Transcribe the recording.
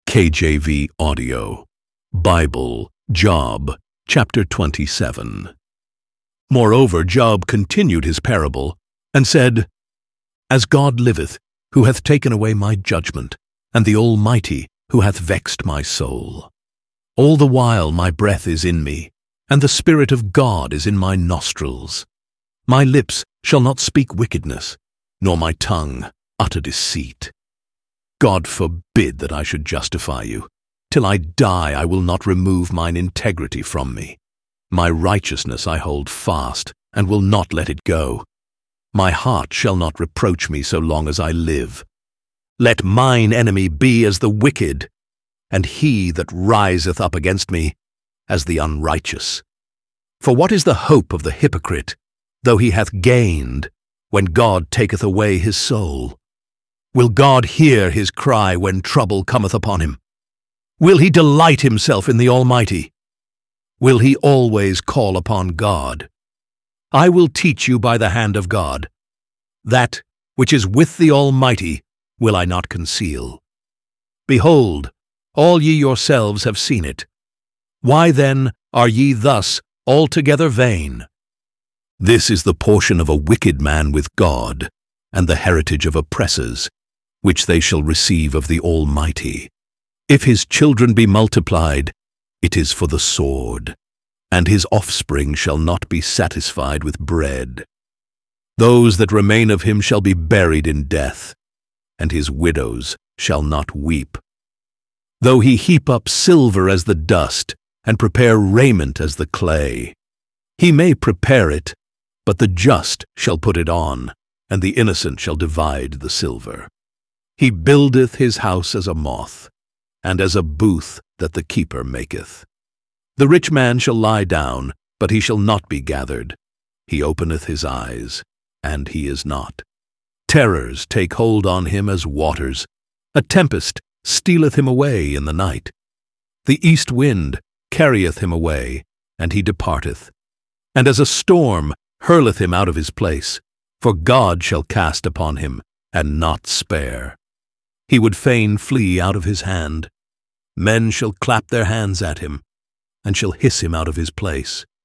KJV Audio, Bible, Job, chapter 27. Moreover, Job continued his parable, and said, As God liveth, who hath taken away my judgment, and the Almighty, who hath vexed my soul. All the while my breath is in me, and the Spirit of God is in my nostrils. My lips shall not speak wickedness, nor my tongue utter deceit. God forbid that I should justify you. Till I die I will not remove mine integrity from me. My righteousness I hold fast, and will not let it go. My heart shall not reproach me so long as I live. Let mine enemy be as the wicked, and he that riseth up against me as the unrighteous. For what is the hope of the hypocrite, though he hath gained, when God taketh away his soul? Will God hear his cry when trouble cometh upon him? Will he delight himself in the Almighty? Will he always call upon God? I will teach you by the hand of God. That which is with the Almighty will I not conceal. Behold, all ye yourselves have seen it. Why then are ye thus altogether vain? This is the portion of a wicked man with God, and the heritage of oppressors, which they shall receive of the Almighty. If his children be multiplied, it is for the sword, and his offspring shall not be satisfied with bread. Those that remain of him shall be buried in death, and his widows shall not weep. Though he heap up silver as the dust, and prepare raiment as the clay, he may prepare it, but the just shall put it on, and the innocent shall divide the silver. He buildeth his house as a moth, and as a booth that the keeper maketh. The rich man shall lie down, but he shall not be gathered. He openeth his eyes, and he is not. Terrors take hold on him as waters. A tempest stealeth him away in the night. The east wind carrieth him away, and he departeth. And as a storm hurleth him out of his place, for God shall cast upon him, and not spare. He would fain flee out of his hand. Men shall clap their hands at him, and shall hiss him out of his place.